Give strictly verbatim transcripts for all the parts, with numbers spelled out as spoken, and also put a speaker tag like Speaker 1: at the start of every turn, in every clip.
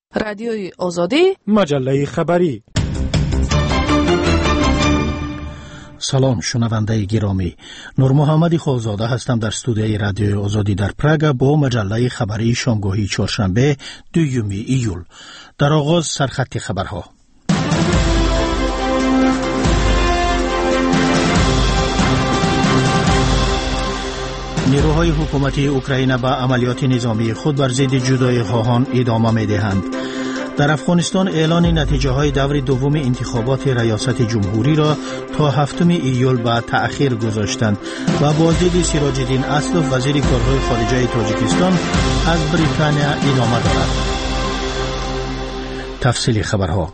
Speaker 1: رادیوی آزادی،
Speaker 2: مجله خبری.
Speaker 3: سلام شنونده گرامی، نور محمد خوزاده هستم در استودیوی رادیوی آزادی در پراگ با مجله خبری شامگاهی چهارشنبه دوم ایول. در آغاز سرخط خبرها. نیروهای حکومتی اوکراین به عملیات نظامی خود بر ضد جدایی خواهان ادامه می‌دهند. در افغانستان اعلان نتیجه های دور دوم انتخابات ریاست جمهوری را تا هفتم ایول به تأخیر گذاشتند و بازدید سراج الدین اسلف وزیر کارهای خارجه تاجیکستان از بریتانیا ادامه دارد. تفصیل خبرها.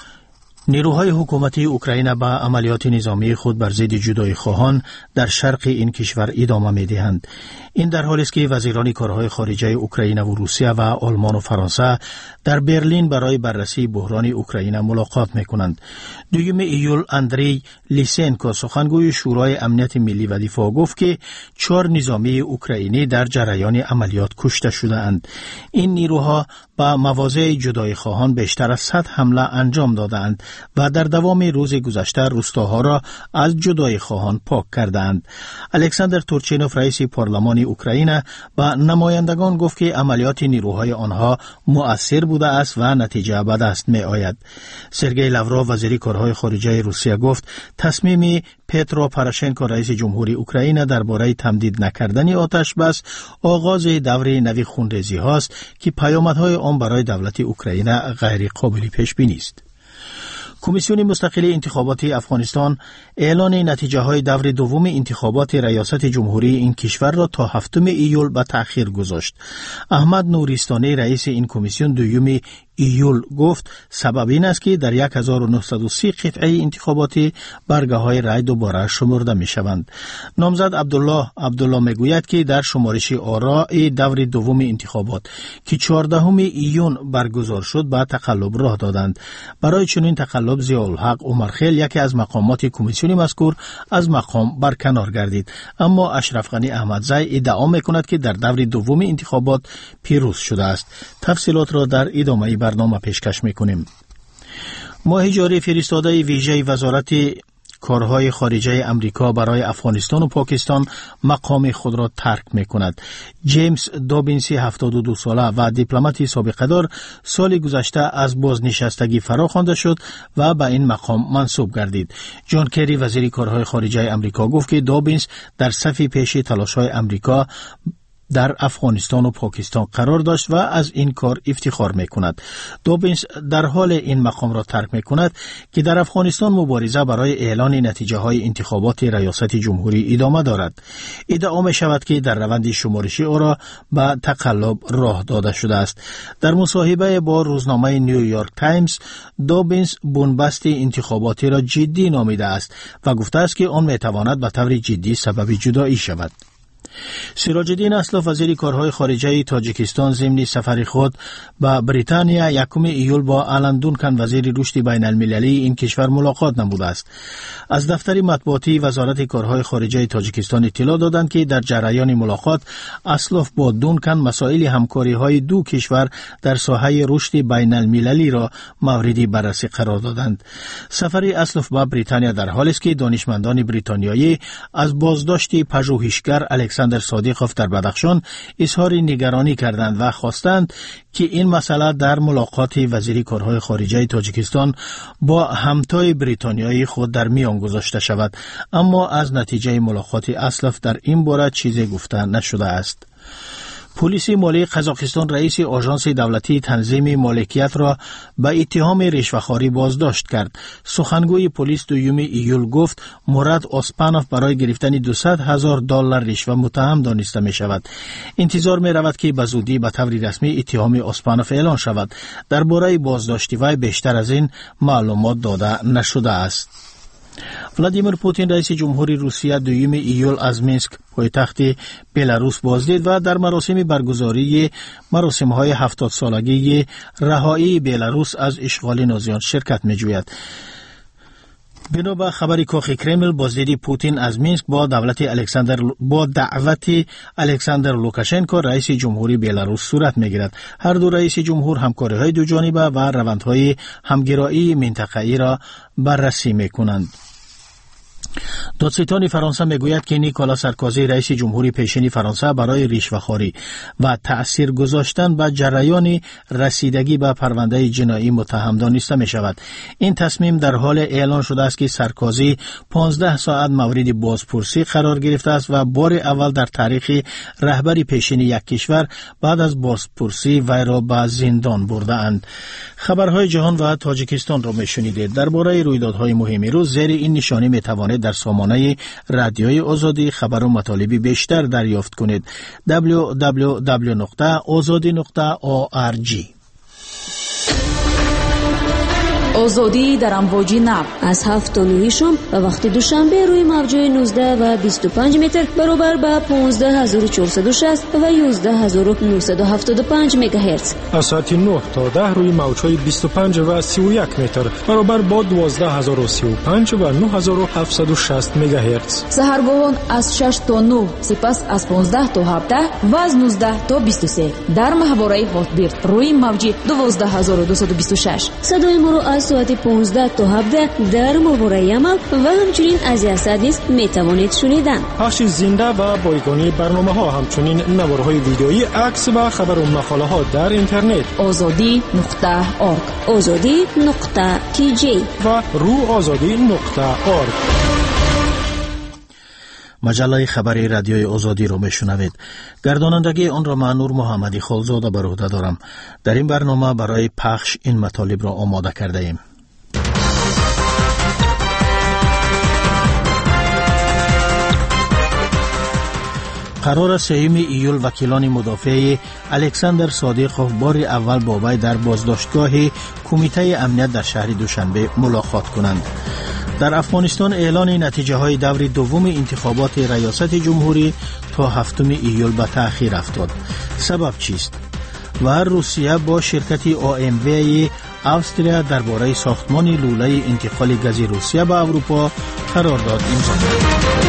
Speaker 3: نیروهای حکومتی اوکراین به عملیات نظامی خود بر ضد جدایی خواهان در شرق این کشور ادامه می‌دهند. این در حالی است که وزیران کارهای خارجه اوکراین و روسیه و آلمان و فرانسه در برلین برای بررسی بحران اوکراین ملاقات می‌کنند. دوم ایول اندری لیسنکو سخنگوی شورای امنیت ملی و دفاع گفت که چهار نظامی اوکراینی در جریان عملیات کشته شده‌اند. این نیروها با مواضع جدایی خواهان بیشتر از صد حمله انجام دادند و در دوام روز گذشته روستاها را از جدایی خواهان پاک کردند. الکساندر تورچینوف رئیس پارلمان اوکراین با نمایندگان گفت که عملیات نیروهای آنها مؤثر بوده است و نتیجه به دست می آید. سرگئی لاوروف وزیر کارهای خارجه روسیه گفت تصمیم پترو پروشنکو رئیس جمهوری اوکراین درباره تمدید نکردن آتش بس آغاز دور نوی خونریزی هاست که پیامدهای آن برای دولت اوکراین غیر قابل پیش بینی است. کمیسیون مستقل انتخاباتی افغانستان اعلان نتیجه های دور دوم انتخابات ریاست جمهوری این کشور را تا هفتم ایول به تأخیر گذاشت. احمد نوریستانی رئیس این کمیسیون دوم ایول گفت سبب این است که در هزار و نهصد و سی قطعه انتخاباتی برگه های رای دوباره شمرده می شوند. نامزد عبدالله عبدالله می گوید که در شمارش آراء دور دوم انتخابات که چهاردهم ایون برگزار شد با تقلب راه دادند. برای چنین تقلب ضیاءالحق عمرخیل یکی از مقامات کمیسیون مذکور از مقام برکنار گردید، اما اشرف غنی احمدزی ادعا می کند که در دور دوم انتخابات پیروز شده است. تفصیلات را در ادامه برنامه پیشکش میکنیم. ماه جاری فرستاده ویژه وزارت کارهای خارجه امریکا برای افغانستان و پاکستان مقام خود را ترک میکند. جیمز دابینسی هفتاد و دو ساله و دیپلماتی سابقه دار سال گذشته از بازنشستگی فرا خوانده شد و به این مقام منصوب گردید. جان کری وزیر کارهای خارجه امریکا گفت که دابینس در صف پیش تلاش‌های امریکا در افغانستان و پاکستان قرار داشت و از این کار افتخار میکند. دوبینس در حال این مقام را ترک میکند که در افغانستان مبارزه برای اعلان نتیجه های انتخابات ریاست جمهوری ادامه دارد. ادعا می شود که در روند شمارشی او را به تقلب راه داده شده است. در مصاحبه با روزنامه نیویورک تایمز دوبینس بنبست انتخاباتی را جدی نامیده است و گفته است که آن میتواند به طور جدی سبب جدایی شود. سراج الدین اسلف وزیر کارهای خارجه تاجیکستان ضمن سفر خود به بریتانیا یکم ایول با آلن دونکن وزیر رشد بین المللی این کشور ملاقات نموده است. از دفتر مطبوعاتی وزارت کارهای خارجه تاجیکستان اطلاع دادند که در جریان ملاقات اسلف با دونکن مسائل همکاری های دو کشور در ساحه رشد بین المللی را مورد بررسی قرار دادند. سفر اسلف به بریتانیا در حالی است که دانشمندان بریتانیایی از بازداشت پژوهشگر الکساندر صادقوف در بدخشان اظهار نگرانی کردند و خواستند که این مسئله در ملاقات وزیر کارهای خارجه تاجیکستان با همتای بریتانیایی خود در میان گذاشته شود، اما از نتیجه ملاقات اسلف در این باره چیزی گفته نشده است. پلیس مالی قزاقستان رئیس آژانس دولتی تنظیم مالکیت را به اتهام رشوه‌خواری بازداشت کرد. سخنگوی پلیس دوم ایول گفت مراد اسپانوف برای گرفتن دویست هزار دلار رشوه متهم دانسته می شود. انتظار می رود که به زودی به طور رسمی اتهام اسپانوف اعلان شود. درباره بازداشت وی بیشتر از این معلومات داده نشده است. ولادیمیر پوتین رئیس جمهوری روسیه دوم ایول از مینسک پایتخت بلاروس بازدید و در مراسم برگزاری مراسم‌های هفتاد سالگی رهایی بلاروس از اشغال نازیان شرکت می‌جوید. بنا به خبری کاخ کرمل، بازدید پوتین از مینسک با دولت الکساندر با دعوت الکساندر لوکاشنکو رئیس جمهوری بلاروس صورت میگیرد. هر دو رئیس جمهور همکاری‌های دو جانبه و روندهای همگرایی منطقه‌ای را بررسی میکنند. دادستان فرانسه میگوید که نیکولا سارکوزی رئیس جمهوری پیشین فرانسه برای رشوه‌خواری و تأثیر گذاشتن به جریان رسیدگی به پرونده جنایی متهم دانسته می شود. این تصمیم در حال اعلان شده است که سارکوزی پانزده ساعت مورد بازپرسی قرار گرفته است و بار اول در تاریخ رهبری پیشین یک کشور بعد از بازپرسی وی را به زندان برده اند. خبرهای جهان و تاجیکستان را میشنیدید. درباره رویدادهای مهم روز زیر این نشانی می توانید در سامانه رادیوی آزادی خبر و مطالب بیشتر دریافت کنید. دبلیو دبلیو دبلیو نقطه آزادی نقطه او آر جی.
Speaker 1: آزادی در امواج نو از هفت تا نه شام و وقت دوشنبه روی موج‌های نوزده و بیست و پنج متر برابر با پانزده هزار و چهارصد و شصت و یازده هزار و نهصد و هفتاد و پنج مگاهرتز.
Speaker 2: از ساعت نه تا ده روی موج‌های بیست و پنج و سی و یک متر برابر با دوازده هزار و سی و پنج و نه هزار و هفتصد و شصت مگاهرتز.
Speaker 1: سحرگاهان از شش تا نه، سپس از پانزده تا هفده و از نوزده تا بیست و سه در محوره هاتبیرد روی موج دوازده هزار و دویست و بیست و شش. صدای ما را از ساعت پانزده تا هفده در محوره یمن و همچنین از یزد نیز میتوانید شنیدن.
Speaker 2: پخش زنده و بایگانی برنامه ها، همچنین نوارهای ویدیویی، عکس و خبر و مقاله ها در اینترنت
Speaker 1: آزادی نقطه اورگ، آزادی نقطه تی جی
Speaker 2: و رو آزادی نقطه اورگ.
Speaker 3: مجله خبری رادیوی آزادی را میشنوید. گردانندگی آن را من نور محمدی خالزاده بر عهده دارم. در این برنامه برای پخش این مطالب را آماده کرده ایم. قرار سوم ایول وکیلان مدافع الکساندر صادقوف بار اول با وی در بازداشتگاه کمیته امنیت در شهر دوشنبه ملاقات کنند. در افغانستان اعلان نتیجه های دور دوم انتخابات ریاست جمهوری تا هفتم ایول به تأخیر افتاد. سبب چیست؟ و روسیه با شرکت او ام وی استرالیا درباره ساختمان لوله انتقال گاز روسیه به اروپا قرارداد امضا کرد.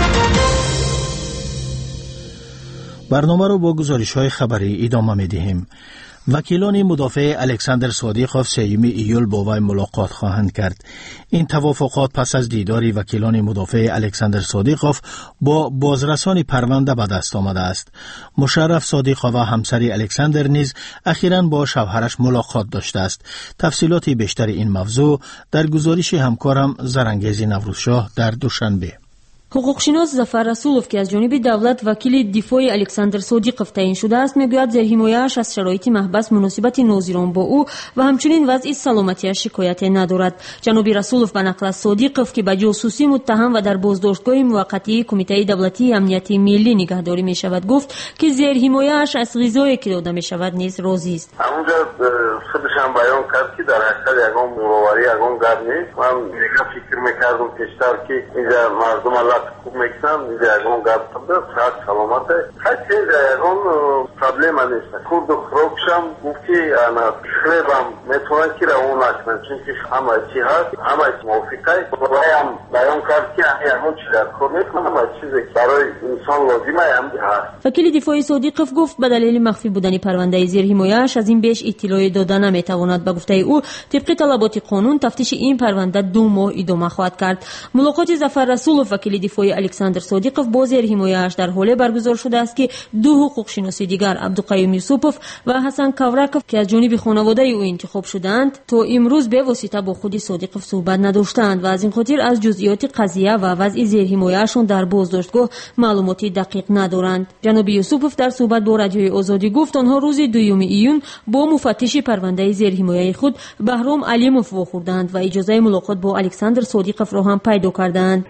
Speaker 3: برنامه رو با گزارش‌های خبری ادامه می‌دهیم. وکیلان مدافع الکساندر صادقوف سوم ایول با وی ملاقات خواهند کرد. این توافقات پس از دیدار وکیلان مدافع الکساندر صادقوف با بازرسان پرونده به دست آمده است. مشرف صادقوف و همسر الکساندر نیز اخیراً با شوهرش ملاقات داشته است. تفصیلات بیشتر این موضوع در گزارش همکارم زرنگیز نوروزشاه در دوشنبه.
Speaker 4: حقوقشناس ظفر رسولوف که از جانب دولت وکیل دفاع الکساندر صادقوف تعیین شده است میگوید زیر حمایه‌اش از شرایط محبس، مناسبت ناظران با او و همچنین وضع سلامتی‌اش شکایت ندارد. جناب رسولوف به نقل از صادقوف که به جاسوسی متهم و در بازداشتگاه موقتی کمیته دولتی امنیت ملی نگهداری می شود گفت که زیر حمایه‌اش از غذایی که داده می شود نیز راضی است.
Speaker 5: همونجا خودش هم بیان کرد که در حقیقت یگان مرواری یگان گرد نیست. من دیگه فکر میکردم پیشتر که اینجا مردم الله خوب میکنم، اینجا یگان گرد بوده، صحت سلامته، هیچ یگان پرابلم نیست. خود خروکشم گفت که انا خریبم میتونن که را اون نکنم، چون که همه چی هست، همه چی موافقه. بایم بیان کرد که یگان چی در کار میکنم، همه چیزی برای انسان لازمه هم هست.
Speaker 4: وکیل دفاعی صادقوف گفت به دلیل مخفی بودن پرونده زیر حمایه‌اش از این بیش اطلاع داده نمیتواند. به گفته او طبق طلبات قانون تفتیش این پرونده دو ماه ادامه خواهد کرد. ملاقات ظفر رسولوف وکیل دفاعی الکساندر صادقوف با زیر حمایه‌اش در حال برگزار شده است که دو حقوق شناس دیگر عبدالقیوم یوسفوف و حسن کاورکوف که از جانب خانواده او انتخاب شدند تا امروز به واسطه با خود صادقوف صحبت نداشتند و از این خاطر از جزئیات قضیه و وضع زیر حمایه‌شان در بازداشتگاه معلوماتی دقیق ندارند. جناب یوسفوف در صحبت با رادیوی آزادی گفت آنها روز دوم ایون با مفتش پرونده زیر حمایه خود بهرام علیموف واخوردند و اجازه ملاقات با الکساندر صادقوف را هم پیدا کردند.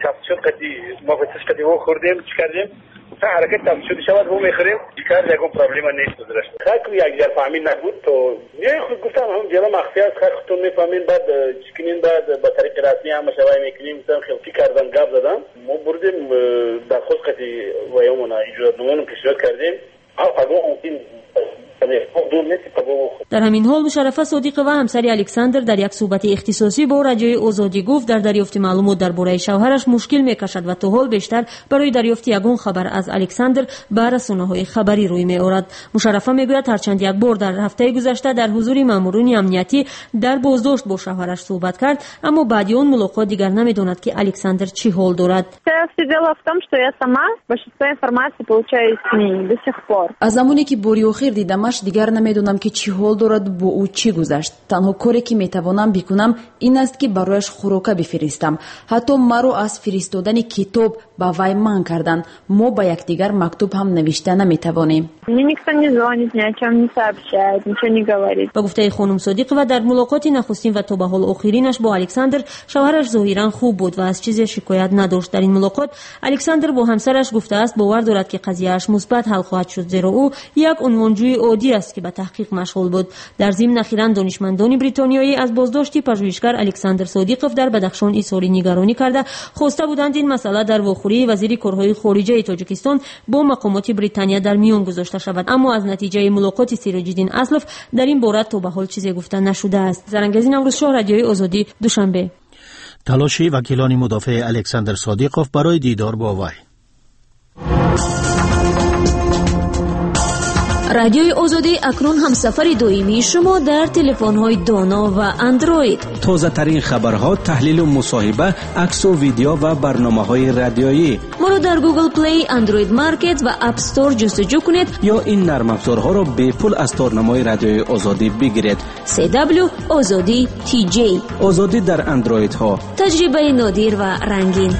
Speaker 5: مفتش کدی واخوردیم چی کردیم؟ تا حرکت تفسیر شود و میخریم دیگر یکو پرابلم نیست درش. خاک یک جر فهمید نبود تو نه خود گفتم هم جلو مخفی است خاک خودتون میفهمین بعد چکنین بعد با طریق رسمی هم شوای میکنیم مثلا خلقی کردن گپ زدن ما بردیم در خود کدی و یومنا اجازه نمونم کشورت کردیم. ها اگه ممکن
Speaker 4: در همین حال مشرفه صادق و همسر الکساندر در یک صحبت اختصاصی با رادیوی آزادی گفت در دریافت معلومات درباره شوهرش مشکل میکشد و تا حال بیشتر برای دریافت یگان خبر از الکساندر به رسانه‌های خبری روی می‌آورد. مشرفه میگوید هرچند یک بار در هفته گذشته در حضور مامورین امنیتی در بازداشت با شوهرش صحبت کرد، اما بعد آن ملاقات دیگر نمی‌داند که الکساندر چی حال دارد.
Speaker 1: از زمانی که باری آخر دیدمش دیگر نمیدونم که چی حال دارد، با او چی گذشت. تنها کاری که میتوانم بکنم این است که برایش خوراک بفرستم. حتی مرا از فرستادن کتاب با وی منع کردند. ما با یکدیگر مکتوب هم نوشته نمیتوانیم.
Speaker 4: با گفته خانم صادق و در ملاقات نخستین و تا به حال آخرینش با الکساندر، شوهرش ظاهرا خوب بود و از چیزی شکایت نداشت. در این ملاقات الکساندر با همسرش گفته است باور دارد که قضیه‌اش مثبت حل خواهد شد، زیرا او یک عنوانجوی عادی است که به تحقیق مشغول بود. در ضمن اخیراً دانشمندان بریتانیایی از بازداشت پژوهشگر الکساندر صادقوف در بدخشان اظهار نگرانی کرده خواسته بودند این مسئله در واخوری وزیر کارهای خارجه تاجیکستان با مقامات بریتانیا در میان گذاشته شود، اما از نتیجه ملاقات سیراج‌الدین اسلف در این باره تا به حال چیزی گفته نشده است. زرنگزی نوروز شاه، رادیوی آزادی، دوشنبه.
Speaker 3: تلاش وکیلان مدافع الکساندر صادقوف برای دیدار با وی.
Speaker 1: رادیوی آزادی اکنون هم سفر دائمی شما در تلفن‌های دانا و اندروید.
Speaker 6: تازه ترین خبرها، تحلیل و مصاحبه، عکس و ویدیو و برنامه‌های رادیویی.
Speaker 1: ما را در گوگل پلی، اندروید مارکت و اپ استور جستجو کنید
Speaker 6: یا این نرم افزارها را به پول از تورنمای رادیوی آزادی بگیرید.
Speaker 1: سی دبلیو آزادی تی جی.
Speaker 6: آزادی در اندروید ها.
Speaker 1: تجربه نادر و رنگین.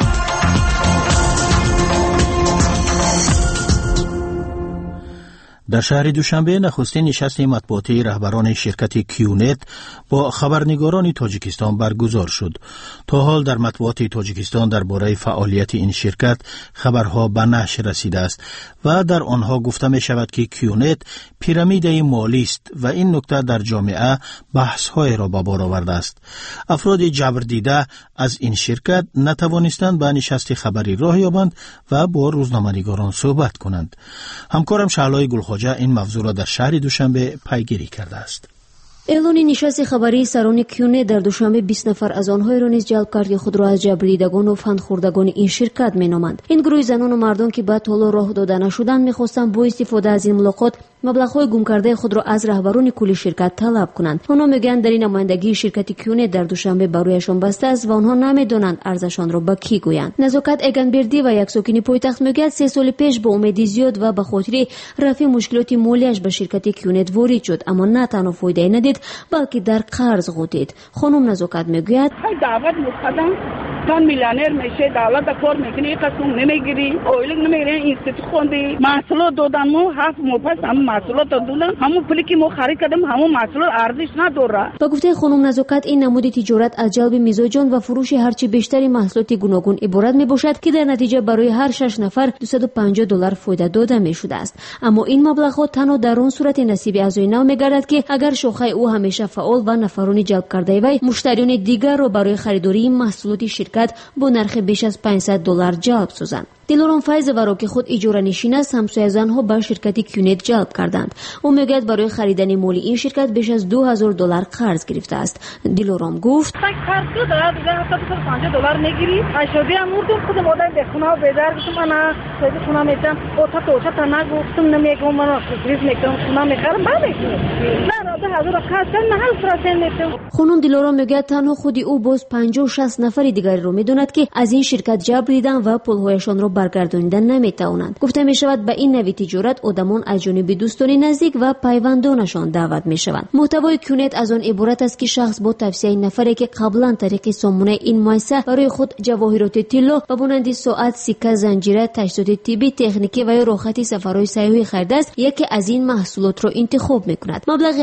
Speaker 3: در شهر دوشنبه نخستین نشست مطبوعاتی رهبران شرکت کیونت با خبرنگاران تاجیکستان برگزار شد. تا حال در مطبوعات تاجیکستان درباره فعالیت این شرکت خبرها به نشر رسیده است و در آنها گفته می شود که کیونت پیرامید مالی است و این نکته در جامعه بحث‌های را به بار آورده است. افراد جبر دیده از این شرکت نتوانستند به نشست خبری راه یابند و با روزنامه‌نگاران صحبت کنند. همکارم شعلای گلخواجه این موضوع را در شهر دوشنبه پیگیری کرده است.
Speaker 7: اعلان نشست خبری سران کیونه در دوشنبه بیست نفر از آنها را نیز جلب کرد که خود را از جبریدگان و فندخوردگان این شرکت مینامند. این گروه زنان و مردان که بعد حالا راه داده نشدند می‌خواستند با استفاده از این ملاقات مبلغ‌های گم کرده خود را از رهبران کل شرکت طلب کنند. آنها میگویند در این نمایندگی شرکت کیونه در دوشنبه برایشان بسته است و آنها نمی‌دانند ارزشان را به کی گویند. نزاکت اگنبردی و یک ساکن پایتخت میگوید سه سال پیش با امید زیاد و به خاطر رفع مشکلات مالیش به شرکت کیونت وارد شد، اما نه تنها فایده ندید بلکه در قرض غوطید. خانم نزاکت میگوید
Speaker 8: دعوت مقدم تان میلیونر میشه، دولت کار میکنه، قسم نمیگیری، اویلنگ نمیگیری، اینستیتوت خوندی، محصولات دادن مو هفت مو پس هم محصولات دادن، همون پولی که ما خرید کردیم همون محصولات ارزش نداره.
Speaker 7: با گفته خانم نزاکت این نمود تجارت از جلب میزاجان و فروش هرچی بیشتری محصولات گوناگون عبارت میباشد که در نتیجه برای هر شش نفر دویست و پنجاه دلار فایده داده میشده است. اما این مبلغ ها تنها در اون صورت نصیب اعضای نو میگردد که اگر شاخه او همیشه فعال و نفرانی جلب کرده وی مشتریان دیگر را برای خریداری محصولات شرکت با نرخ بیش از پانصد دلار جلب سازند. دلارام فیض ورا که خود اجاره نشین است همسایه زنها به شرکت کیونت جلب کردند. او میگوید برای خریدن مال این شرکت بیش از دو هزار دلار قرض گرفته است. دلارام گفت
Speaker 8: قرض داد دیگه هفتاد و پنجاه دلار میگیری اشودی اموردم خود مادر به خونه بیدار بشم انا خود خونه میتم اوتا توچا تنا گفتم نمیگم من فکریز میکنم خونه میخرم بعد نه راده هزار قرض نه هل فرسن میتم.
Speaker 7: خانم دلارام میگوید تنها خودی او باز پنجاه و شصت نفر دیگر رو میدوند که از این شرکت جبر دیدن و پولهایشان را برگردانیدن نمیتوانند. گفته می شود به این نوع تجارت آدمان از جانب دوستان نزدیک و پیوندانشان دعوت می شوند. محتوای کیونت از آن عبارت است که شخص با توصیه نفری که قبلا طریق سامانه این مایسه برای خود جواهرات طلا و مانند ساعت، سکه، زنجیره، تجهیزات طبی، تکنیکی و یا راحتی سفرهای سیاحی خریده است، یکی از این محصولات را انتخاب می کند. مبلغ حداقل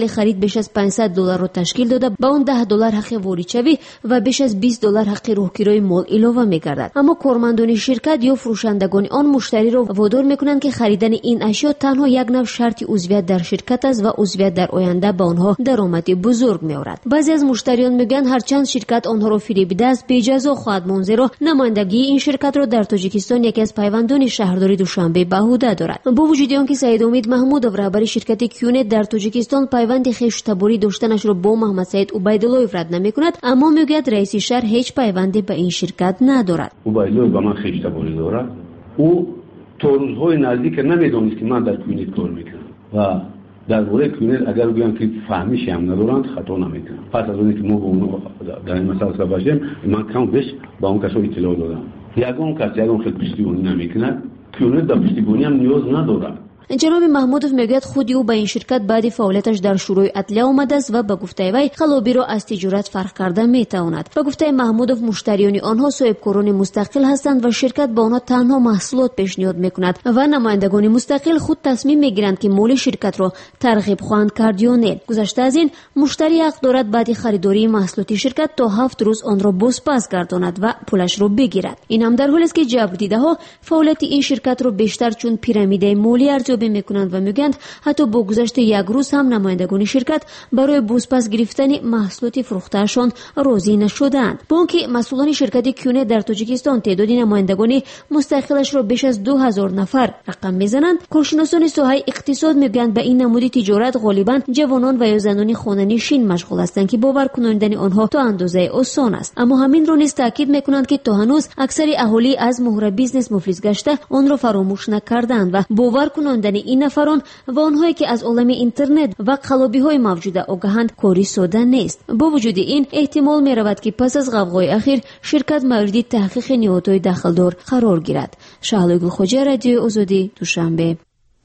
Speaker 7: محل خرید بیش از پانصد دلار را تشکیل داده، با اون ده دلار حق واریدشوی و بیش از بیست دلار حق راهگیری مال علاوه می‌گردد. اما کارمندان شرکت یا فروشندگان آن مشتری را وادار می‌کنند که خریدن این اشیا تنها یک نوع شرط عضویت در شرکت است و عضویت در آینده به آنها درآمد بزرگ می‌آورد. بعضی از مشتریان میگن هرچند شرکت آنها را فریبیده است به جزا خواهد ماند، زیرا نمایندگی این شرکت را در تاجیکستان یکی از پیوندان شهرداری دوشنبه به عهده دارد. با وجود آنکه سید امید محمودov رهبر شرکت کیونت در تاجیکستان پیوند خویشتباری داشتنش را با محمد سعید عبیداللهیف رد نمی‌کند، اما میگوید رئیس شهر هیچ پیوندی به این شرکت ندارد.
Speaker 9: عبیدالله با من خویشتباری دارد. او تا روزهای نزدیک نمی‌دانست که من در کیونت کار می‌کنم و در مورد کیونت اگر بگم که فهمیش هم ندارند خطا نمی‌کنم. پس از اونی که ما با اونها در این مسئله صحبت کردیم، من کم بیش با اون کسا اطلاع دادم. یگان کس یگان خیلی پشتیبانی نمی‌کند، کیونت در پشتیبانی هم نیاز ندارد.
Speaker 7: جناب محمودov میگوید خودی او به این شرکت بعد فعالیتش در شروع عدلیه آمده است و به گفته وی خلابی را از تجارت فرق کرده میتواند. به گفته محمودov مشتریان آنها صاحبکاران مستقل هستند و شرکت به آنها تنها محصولات پیشنهاد میکند و نمایندگان مستقل خود تصمیم میگیرند که مال شرکت را ترغیب خواهند کرد یا نه. گذشته از این مشتری حق دارد بعد خریداری محصولات شرکت تا هفت روز آن را بازپس گرداند و پولش را بگیرد. این هم در حالی است که جبردیده‌ها فعالیت این شرکت را بیشتر چون پیرامید مالی ارزیابی میکنند و میگویند حتی با گذشت یک روز هم نمایندگان شرکت برای بازپس گرفتن محصولات فروخته‌شان راضی نشدند. با آنکه مسئولان شرکت کیونت در تاجیکستان تعداد نمایندگان مستقلش را بیش از دو هزار نفر رقم میزنند، کارشناسان ساحه اقتصاد میگویند به این نمود تجارت غالبا جوانان و یا زنان خانه‌نشین مشغول هستند که باور کنندن آنها تا اندازه آسان است. اما همین را نیز تاکید میکنند که تا هنوز اکثر اهالی از مهر بیزنس مفلس گشته آن را فراموش نکردند و باور کنندن این نفران و آنهایی که از عالم اینترنت و قلابی‌های موجوده آگاهند کاری ساده نیست. با وجود این احتمال می‌رود که پس از غوغای اخیر شرکت مورد تحقیق نهادهای دخلدار قرار گیرد. شهلا گلخوجی، رادیوی آزادی، دوشنبه.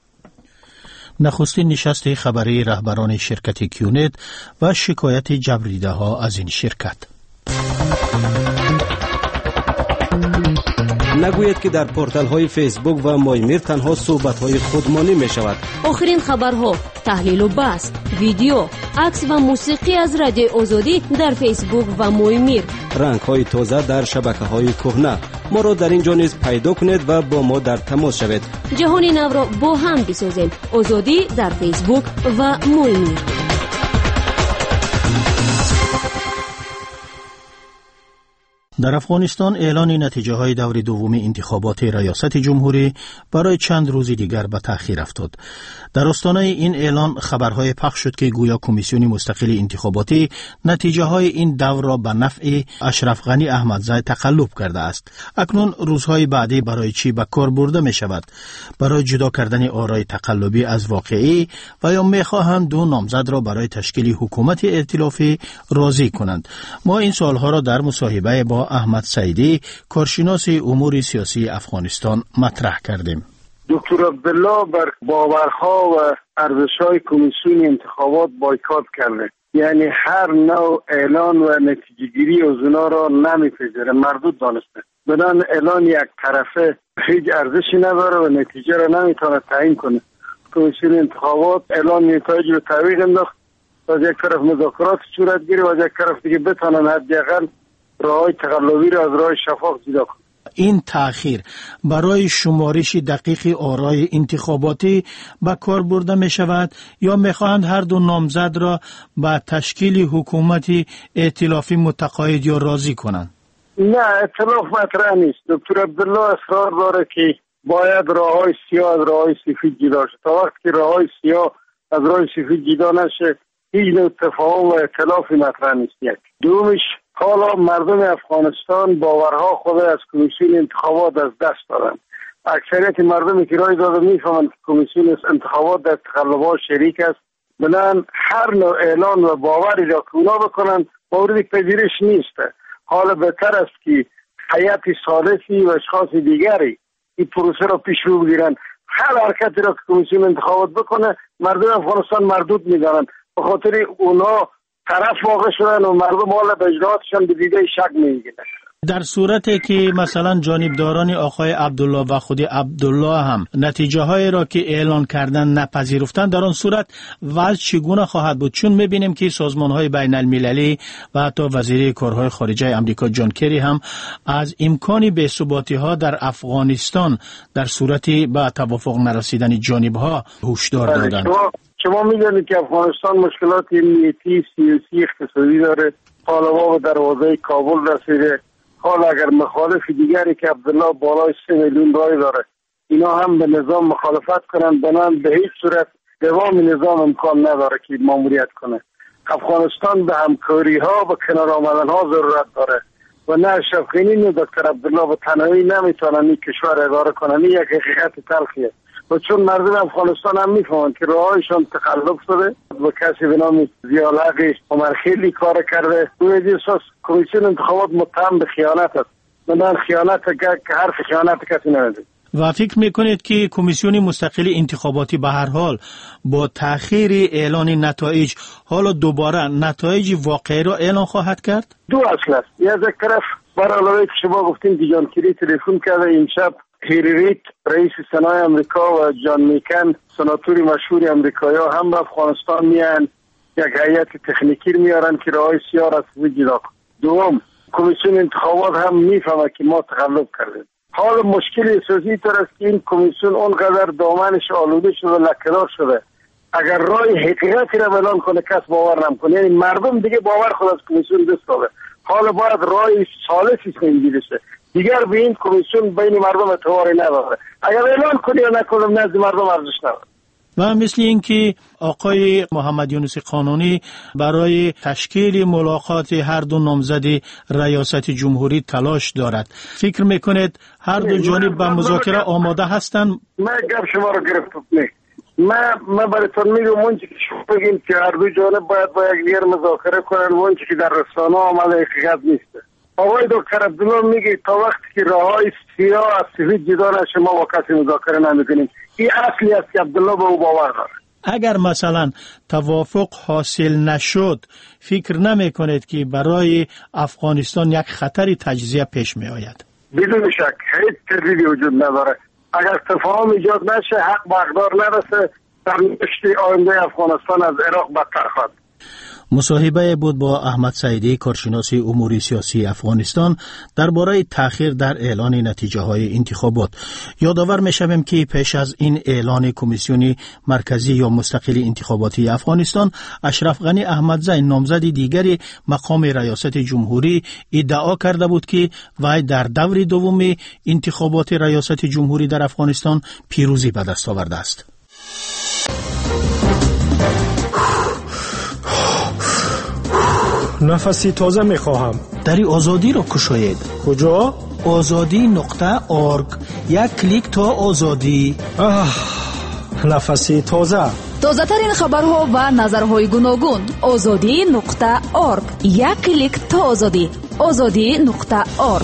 Speaker 3: نخستین نشست خبری رهبران شرکت کیونت و شکایت جبریده‌ها از این شرکت.
Speaker 6: نگوید که در پورتال های فیسبوک و مایمیر تنها صحبت های خودمانی می شود.
Speaker 7: آخرین خبرها، تحلیل و بحث، ویدیو، عکس و موسیقی از رادیو آزادی در فیسبوک و مایمیر.
Speaker 6: رنگ های تازه در شبکه های کهنه. ما را در اینجا نیز پیدا کنید و با ما در تماس شوید.
Speaker 7: جهان نو را با هم بسازیم. آزادی در فیسبوک و مایمیر.
Speaker 3: در افغانستان اعلان نتیجه های دور دوم انتخابات ریاست جمهوری برای چند روز دیگر به تأخیر افتاد. در آستانه این اعلان خبرهای پخش شد که گویا کمیسیون مستقل انتخاباتی نتیجه های این دور را به نفع اشرف غنی احمدزی تقلب کرده است. اکنون روزهای بعدی برای چی به کار برده می شود؟ برای جدا کردن آرای تقلبی از واقعی و یا می خواهند دو نامزد را برای تشکیل حکومت ائتلافی راضی کنند؟ ما این سوالها را در مصاحبه با احمد سعیدی، کارشناس امور سیاسی افغانستان مطرح کردیم.
Speaker 5: دکتر عبدالله بر باورها و ارزش‌های کمیسیون انتخابات بایکات کرده، یعنی هر نوع اعلان و نتیجه‌گیری از اونا را نمیپذیره، مردود دانسته. بدن اعلان یک طرفه هیچ ارزشی نداره و نتیجه را نمیتونه تعیین کنه. کمیسیون انتخابات اعلان نتایج رو تعویق انداخت، از یک طرف مذاکرات صورت گیره و از یک طرف دیگه بتونن حداقل راه‌های تقلبی را از راه شفاف جدا کنند.
Speaker 3: این تأخیر برای شمارش دقیق آرای انتخاباتی به کار برده می شود یا می خواهند هر دو نامزد را به تشکیل حکومت ائتلافی متقاعد یا راضی کنند؟
Speaker 5: نه، ائتلاف مطرح نیست. دکتر عبدالله اصرار داره که باید راه‌های سیاه از راه‌های سفید جدا شد. تا وقتی که راه‌های سیاه از راه سفید جدا نشه هیچ نوع تفاهم و ائتلافی مطرح نیست. یک دومش، حالا مردم افغانستان باورها خود از کمیسیون انتخابات از دست دادن. اکثریت مردمی که رای داده میفهمند که کمیسیون انتخابات در تقلبات شریک است. بنابراین هر نوع اعلان و باوری را که اونا بکنن مورد پذیرش نیست. حالا بهتر است که هیئت ثالثی و اشخاص دیگری این پروسه را پیش رو بگیرن. هر حرکتی را که کمیسیون انتخابات بکنه مردم افغانستان مردود میدانند، به خاطر اونا طرف واقع شدن و مردم حالا به اجراعاتشان به دیده شک میگیرن.
Speaker 3: در صورتی که مثلا جانبداران آقای عبدالله و خود عبدالله هم نتیجه های را که اعلان کردن نپذیرفتند، در آن صورت وضع چگونه خواهد بود؟ چون میبینیم که سازمان های بین المللی و حتی وزیر کارهای خارجه آمریکا جان کری هم از امکان بی‌ثباتی ها در افغانستان در صورتی به توافق نرسیدن جانب ها هشدار دادند.
Speaker 5: شما, شما میدونید که افغانستان مشکلات امنیتی، سیاسی، اقتصادی داره. حالا به دروازه کابل رسیده. حالا اگر مخالف دیگری که عبدالله بالای سه میلیون رای داره اینا هم به نظام مخالفت کنن، بنان به هیچ صورت دوام نظام امکان نداره که ماموریت کنه. افغانستان به همکاری ها و کنار آمدن ها ضرورت داره و نه اشرف غنی نه دکتر عبدالله به تنهایی نمیتونن این کشور اداره کنن. این یک حقیقت تلخیه و چون مردم افغانستان هم میفهمن که راهشان تخلف شده و کسی به نام ضیاءالحق عمرخیلی کار کرده. او احساس کمیسیون انتخابات متهم به خیانت است. من خیانت که حرف خیانت کسی نمیده.
Speaker 3: و فکر میکنید که کمیسیون مستقل انتخاباتی به هر حال با تأخیر اعلان نتایج حالا دوباره نتایج واقعی را اعلان خواهد کرد؟
Speaker 5: دو اصل است. یک طرف برای علاوه که شما گفتین که جان کری تلفن کرده این شب، هیری رید رئیس سنای امریکا و جان میکن سناتوری مشهور امریکایی هم به افغانستان میان، یک هیئت تکنیکی میارن که راهی سیاه را جدا کن. دوم، کمیسیون انتخابات هم میفهمه که ما تخلف کردیم. حال مشکل اساسی تر است که این کمیسیون اونقدر دامنش آلوده شده و لکه‌دار شده. اگر رای حقیقتی را اعلان کنه کس باور نمیکنه. یعنی مردم دیگه باور خود از کمیسیون دست داده. حالا باید رای ثالثی سنجیده شه. دیگر به این کمیسیون بین مردم اعتباری نداره. اگر اعلان کنی یا نکنم نزد مردم ارزش نداره.
Speaker 3: و مثل اینکه آقای محمد یونس قانونی برای تشکیل ملاقات هر دو نامزد ریاست جمهوری تلاش دارد، فکر میکنید هر دو جانب به مذاکره آماده هستند؟
Speaker 5: من گپ شما رو گرفتم. نه من من براتون میگم اونچه که شما بگین که هر دو جانب باید با یکدیگر مذاکره کنن، اونچه که در رسانه آمده حقیقت نیست. آقای دکتر عبدالله میگه تا وقتی که راههای سیاه از سفید جدا نشه ما با کسی مذاکره نمیکنیم. این اصلی است که عبدالله به او باور داره.
Speaker 3: اگر مثلا توافق حاصل نشد، فکر نمی کنید که برای افغانستان یک خطری تجزیه پیش می آید؟
Speaker 5: بدون شک هیچ تردیدی وجود نداره. اگر تفاهم ایجاد نشه، حق به اقدار نرسه، سرنوشت آینده افغانستان از عراق بدتر خواهد.
Speaker 3: مصاحبه بود با احمد سعیدی، کارشناس امور سیاسی افغانستان، درباره تأخیر در اعلان نتیجه های انتخابات. یادآور می‌شویم که پیش از این اعلان کمیسیون مرکزی یا مستقل انتخاباتی افغانستان، اشرف غنی احمدزی نامزد دیگری مقام ریاست جمهوری ادعا کرده بود که وی در دور دوم انتخابات ریاست جمهوری در افغانستان پیروزی به دست آورده است.
Speaker 2: نفسی تازه میخواهم.
Speaker 3: دری آزادی را کشاید.
Speaker 2: کجا؟
Speaker 3: آزادی نقطه آرگ. یک کلیک تا آزادی.
Speaker 2: آه، نفسی تازه.
Speaker 1: تازه ترین خبرها و نظرهای گوناگون. آزادی نقطه آرگ. یک کلیک تا آزادی. آزادی نقطه آرگ.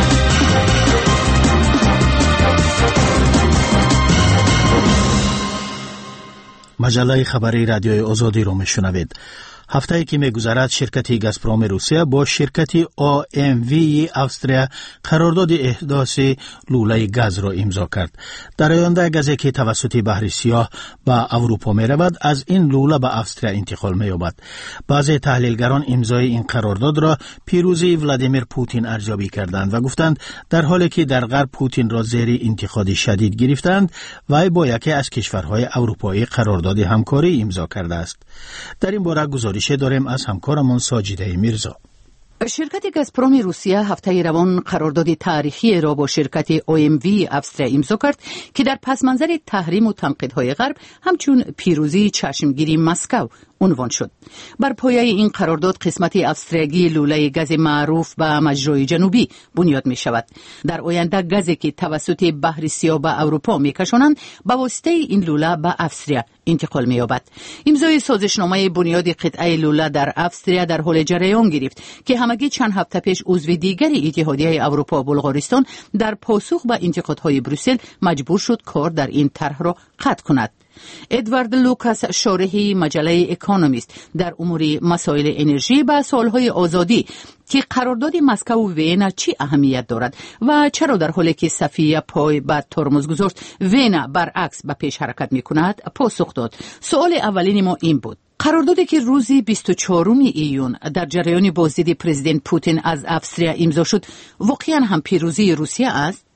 Speaker 3: مجله خبری رادیوی آزادی رو میشنوید. هفته‌ای که می‌گذرد شرکت گازپروم روسیه با شرکت او ام وی استرالیا قرارداد احداث لوله گاز را امضا کرد. در آینده گازی که توسط بحر سیاه به اروپا می‌رود از این لوله به استرالیا انتقال می‌یابد. بعضی تحلیلگران امضای این قرارداد را پیروزی ولادیمیر پوتین ارزیابی کردند و گفتند در حالی که در غرب پوتین را زیر انتقاد شدید گرفتند، وی با یکی از کشورهای اروپایی قرارداد همکاری امضا کرده است. در این باره گزارش داریم از همکارمان ساجده میرزا.
Speaker 10: شرکت گازپروم روسیه هفته روان قرارداد تاریخی را با شرکت او ام وی استرالیا امضا کرد که در پس منظر تحریم و تنقیدهای غرب همچون پیروزی چشمگیری مسکو عنوان شد. بر پایه این قرارداد قسمت استرالیایی لوله گاز معروف به مجرای جنوبی بنیاد می شود. در آینده گازی که توسط بحر سیاه به اروپا می کشانند به واسطه این لوله به استرالیا انتقال می یابد. امضای سازشنامه بنیاد قطعه لوله در استرالیا در حال جریان گرفت که هم همگی چند هفته پیش عضو دیگری اتحادیه اروپا بلغارستان در پاسخ به انتقادهای بروسل مجبور شد کار در این طرح را قطع کند. ادوارد لوکاس، شارح مجله اکونومیست در امور مسائل انرژی، به سوالهای آزادی که قرارداد مسکو و وینا چی اهمیت دارد و چرا در حالی که صفیه پای به ترمز گذاشت وینا برعکس به پیش حرکت می کند پاسخ داد. سوال اولین ما این بود: قراردادی که روز بیست و چهارم ایون در جریان بازدید پرزیدنت پوتین از افسریا امضا شد واقعا هم پیروزی روسیه است؟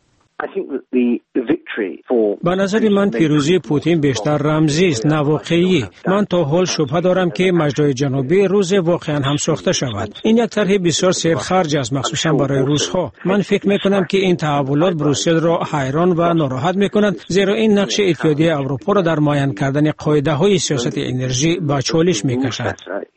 Speaker 2: به نظر من پیروزی پوتین بیشتر رمزی است، نه واقعی. من تا حال شبهه دارم که مجرای جنوبی روز واقعا هم ساخته شود. این یک طرح بسیار سرخرج است، مخصوصا برای روس‌ها. من فکر می‌کنم که این تحولات بروسل را حیران و ناراحت می‌کند، زیرا این نقش اتحادیه اروپا را در معین کردن قاعده‌های سیاست انرژی به چالش می‌کشد.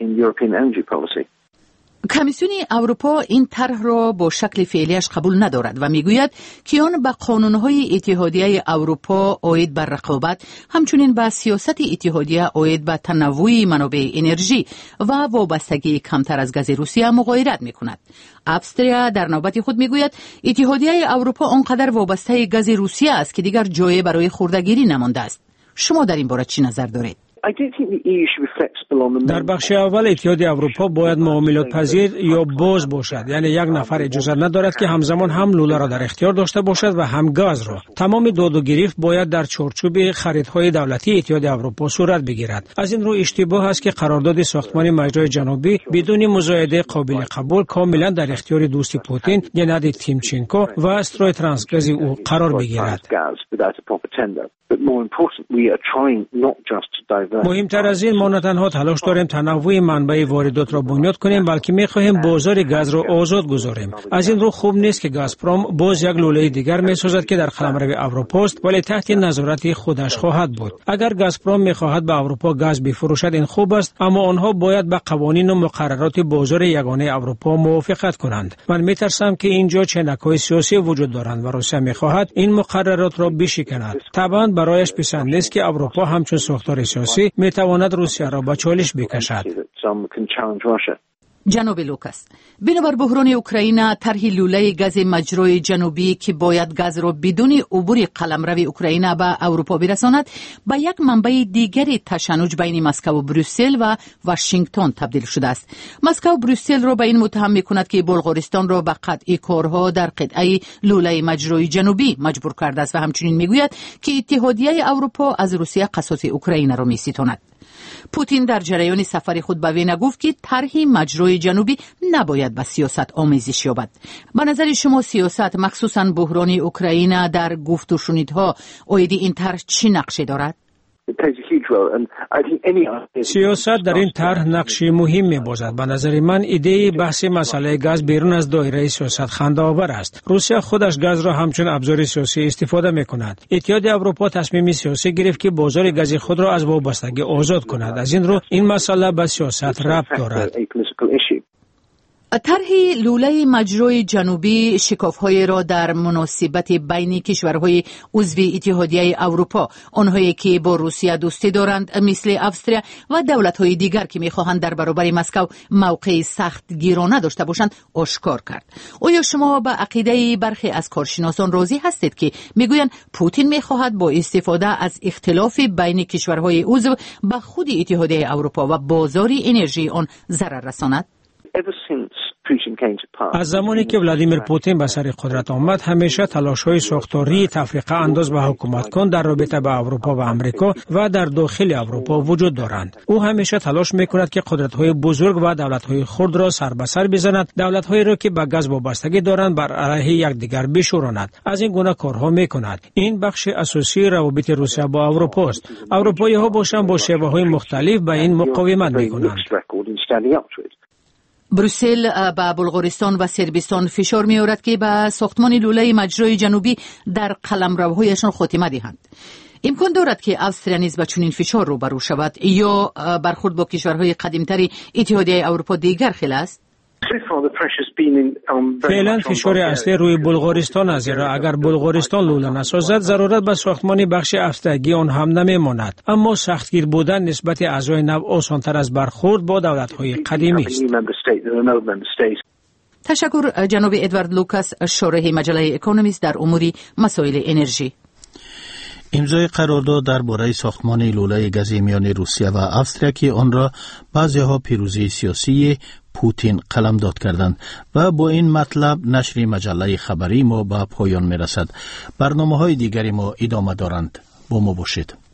Speaker 10: کمیسیون اروپا این طرح را با شکل فعلیش قبول ندارد و میگوید که آن به قانون‌های اتحادیه اروپا عاید بر رقابت، همچنین به سیاست اتحادیه عاید به تنوع منابع انرژی و وابستگی کمتر از گاز روسیه مغایرت میکند. افسریا در نوبت خود میگوید اتحادیه اروپا آنقدر وابسته گاز روسیه است که دیگر جای برای خردگیری نمانده است. شما در این باره چی نظر دارید؟
Speaker 2: در بخش اول اتحادیه اروپا باید معاملات پذیر یا باز باشد، یعنی یک نفر اجازه ندارد که همزمان هم لوله را در اختیار داشته باشد و هم گاز را. تمام داد و گریفت باید در چارچوب خریدهای دولتی اتحادیه اروپا صورت بگیرد. از این رو اشتباه است که قرارداد ساختمان مجرای جنوبی بدون مزایده قابل قبول کاملا در اختیار دوست پوتین گنادی تیمچنکو و استروی ترانسگاز او قرار بگیرد. مهمتر از این، ما نه تنها تلاش داریم تنوع منبع واردات را بنیاد کنیم، بلکه می‌خواهیم بازار گاز را آزاد گذاریم. از این رو خوب نیست که گازپروم باز یک لوله دیگر می‌سازد که در قلمرو اروپا است ولی تحت نظارت خودش خواهد بود. اگر گازپروم می‌خواهد به اروپا گاز بفروشد این خوب است، اما آنها باید به قوانین و مقررات بازار یگانه اروپا موافقت کنند. من می‌ترسم که اینجا چنک‌های سیاسی وجود دارند و روسیه می‌خواهد این مقررات را بشکند. طبعاً برایش پسند نیست که اروپا همچون ساختار سیاسی می‌تواند روسیه را به چالش بکشد.
Speaker 10: جناب لوکاس، بنابر بحران اوکراین، طرح لوله گاز مجرای جنوبی که باید گاز را بدون عبور قلمرو اوکراین به اروپا برساند، به یک منبع دیگری تشنج بین مسکو و بروسل و واشنگتن تبدیل شده است. مسکو بروسل را به این متهم می‌کند که بلغارستان را به قطع کارها در قطعه لوله مجرای جنوبی مجبور کرده است و همچنین می‌گوید که اتحادیه اروپا از روسیه قصاص اوکراین را می‌ستاند. پوتین در جریان سفر خود به وینا گفت که طرح مجرای جنوبی نباید به سیاست آمیزش یابد. به نظر شما سیاست، مخصوصاً بحران اوکراین، در گفت و شنودها عاید این طرح چی نقشه دارد؟
Speaker 2: سیاست در این طرح نقشی مهم می‌بازد. به نظر من ایده بحث مسئله گاز بیرون از دایره سیاست خنده‌آور است. روسیه خودش گاز را همچون ابزار سیاسی استفاده می‌کند. اتحادیه اروپا تصمیم سیاسی گرفت که بازار گاز خود را از وابستگی آزاد کند. از این رو این مسئله به سیاست ربط دارد.
Speaker 10: طرح لوله مجرای جنوبی شکاف‌های را در مناسبت بین کشورهای عضو اتحادیه اروپا، آنهایی که با روسیه دوستی دارند مثل افسریا و دولت‌های دیگر که می‌خواهند در برابر مسکو موقع سخت گیرانه داشته باشند، آشکار کرد. آیا شما به عقیده برخی از کارشناسان راضی هستید که میگویند پوتین می‌خواهد با استفاده از اختلاف بین کشورهای عضو به خود اتحادیه اروپا و بازار انرژی آن ضرر رساند؟
Speaker 2: از زمانی که ولادیمیر پوتین به سر قدرت آمد، همیشه تلاش‌های ساختاری تفریقه انداز به حکومت کن در رابطه با اروپا و امریکا و در داخل اروپا وجود دارند. او همیشه تلاش می‌کند که قدرت‌های بزرگ و دولت‌های خرد را سر به سر بزند، دولت‌هایی را که به گاز وابستگی دارند بر علیه یکدیگر بشوراند. از این گونه کارها می‌کند. این بخش اساسی روابط روسیه با اروپا است. اروپایی‌ها باشند با شیوه‌های مختلف به این مقاومت می‌کنند.
Speaker 10: بروسل به بلغارستان و صربستان فشار می‌آورد که به ساختمان لوله مجرای جنوبی در قلمروهایشان خاتمه دهند. امکان دارد که افسریا نیز به چنین فشار روبرو شود یا برخورد با کشورهای قدیم‌تر اتحادیه اروپا دیگر خیلی است؟
Speaker 2: فعلا فشار اصلی روی بلغارستان است، زیرا اگر بلغارستان لوله نسازد ضرورت به ساختمان بخش افسردگی آن هم نمیماند. اما سختگیر بودن نسبت اعضای نو آسانتر از برخورد با دولت‌های قدیمی است.
Speaker 10: تشکر جناب ادوارد لوکاس، شارح مجله اکونومیست در امور مسائل انرژی.
Speaker 3: امضای قرارداد درباره ساختمان لوله گازی میان روسیه و استرالیا که آن را بعضی‌ها پیروزی سیاسی پوتین قلمداد کردند و با این مطلب نشر مجله خبری ما به پایان میرسد. برنامه‌های دیگری ما ادامه دارند. با ما باشید.